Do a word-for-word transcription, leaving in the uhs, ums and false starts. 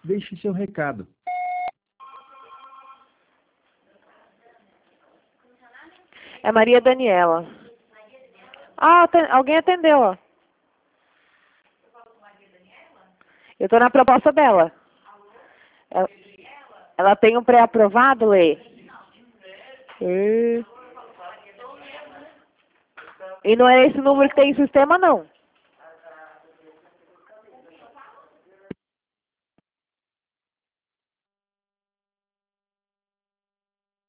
Deixe seu recado. É Maria Daniela. Ah, aten- alguém atendeu, ó. Eu tô na proposta dela. Ela, ela tem um pré-aprovado, Lê? E... e não é esse número que tem em sistema, não.